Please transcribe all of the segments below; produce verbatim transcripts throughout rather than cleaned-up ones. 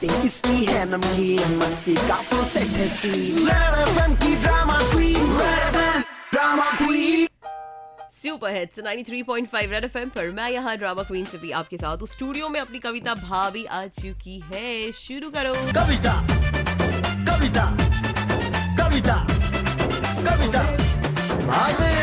बातें इसकी है नमकीन, मस्ती का फुल सेट है सीन। रेड एफएम की drama queen, Red FM drama queen. Super hits ninety three point five Red FM पर मैं यहाँ ड्रामा क्वीन से भी आपके साथ हूँ। स्टूडियो में अपनी कविता भाभी आ चुकी है, शुरू करो। कविता कविता कविता कविता भाभी।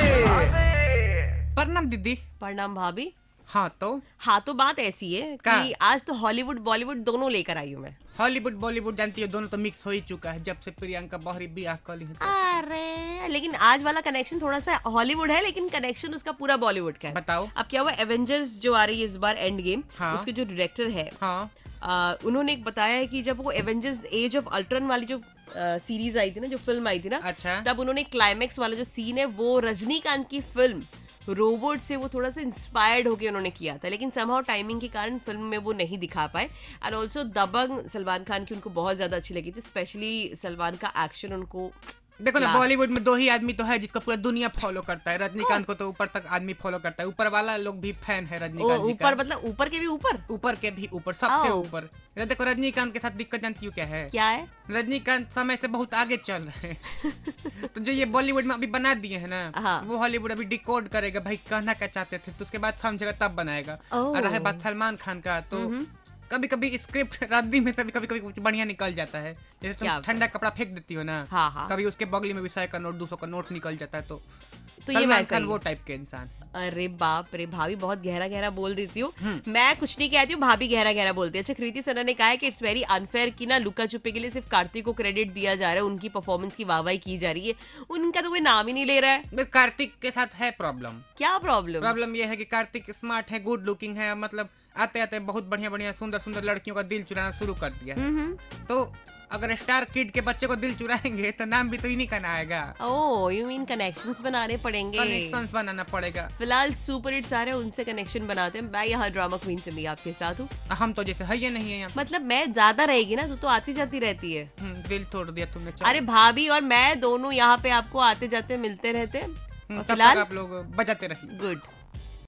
प्रणाम दीदी। प्रणाम भाभी। हाँ तो हाँ तो बात ऐसी है का? कि आज तो हॉलीवुड बॉलीवुड दोनों लेकर आई हूँ मैं। हॉलीवुड बॉलीवुड जानती हो, दोनों तो मिक्स हो ही चुका है जब से प्रियंका बहरी ब्याह कर ली है तो। अरे लेकिन आज वाला कनेक्शन थोड़ा सा हॉलीवुड है, लेकिन कनेक्शन उसका पूरा बॉलीवुड का है। बताओ। अब क्या हुआ, एवेंजर्स जो आ रही है इस बार एंड गेम, हाँ। उसके जो डायरेक्टर है हाँ आ, उन्होंने एक बताया है कि जब वो एवेंजर्स एज ऑफ अल्ट्रॉन वाली जो सीरीज आई थी ना, जो फिल्म आई थी ना, अच्छा। तब उन्होंने क्लाइमेक्स वाला जो सीन है वो रजनीकांत की फिल्म रोबोट से वो थोड़ा सा इंस्पायर्ड होकर उन्होंने किया था, लेकिन समहाउ टाइमिंग के कारण फिल्म में वो नहीं दिखा पाए। एंड ऑल्सो दबंग सलमान खान की उनको बहुत ज्यादा अच्छी लगी थी, स्पेशली सलमान का एक्शन उनको। देखो ना, Class. बॉलीवुड में दो ही आदमी तो है जिसको पूरा दुनिया फॉलो करता है। रजनीकांत को तो ऊपर तक आदमी फॉलो करता है, ऊपर वाला लोग भी फैन है रजनीकांत जी का। ऊपर मतलब ऊपर के भी ऊपर ऊपर के भी ऊपर, सबसे Oh. ऊपर। देखो रजनीकांत के साथ दिक्कत जानती हो क्या है? क्या है? रजनीकांत समय से बहुत आगे चल रहे हैं। तो जो ये बॉलीवुड में अभी बना दिए है ना, हाँ। वो हॉलीवुड अभी डिकोड करेगा भाई कहना क्या चाहते थे, तो उसके बाद समझेगा तब बनाएगा। Oh. और रहे बात सलमान खान का, तो कभी कभी स्क्रिप्ट रद्दी में से भी कभी कभी कुछ बढ़िया निकल जाता है। जैसे क्या तुम ठंडा कपड़ा फेंक देती हो ना, हाँ, हाँ। कभी उसके बगली में भी सौ का नोट दो सौ का नोट निकल जाता है। तो तो ये सलमान वैसा खान ही वो है। टाइप के इंसान। अरे बाप रे, भाभी बहुत गहरा गहरा बोल देती हूँ। मैं कुछ नहीं कहती हूँ, भाभी गहरा गहरा बोलती है। अच्छा, कृति सना ने कहा है कि इट्स वेरी अनफेयर कि ना लुका छुपी के लिए सिर्फ कार्तिक को क्रेडिट दिया जा रहा है, उनकी परफॉर्मेंस की वाहवाही की जा रही है, उनका तो कोई नाम ही नहीं ले रहा है। कार्तिक के साथ है प्रॉब्लम। क्या प्रॉब्लम? प्रॉब्लम ये है कि कार्तिक स्मार्ट है, गुड लुकिंग है, मतलब आते आते बहुत बढ़िया बढ़िया सुंदर सुंदर लड़कियों का दिल चुराना शुरू कर दिया है। तो अगर स्टार किड के बच्चे को दिल चुराएंगे तो नाम भी तो इन्हीं का ना आएगा। ओह, यू मीन कनेक्शंस बनाने पड़ेंगे। कनेक्शंस बनाना पड़ेगा। फिलहाल सुपर हिट्स आ रहे हैं, उनसे कनेक्शन बनाते हैं। मैं यहाँ ड्रामा क्वीन से भी आपके साथ हूँ। हम तो जैसे है ये नहीं है यहाँ। मतलब मैं ज्यादा रहेगी ना, तू तो आती जाती रहती है। हम्म, दिल तोड़ दिया तुमने। अरे भाभी और मैं दोनों यहाँ पे आपको आते जाते मिलते रहते हैं। तब फिलहाल तक आप लोग बजाते रहिए। गुड।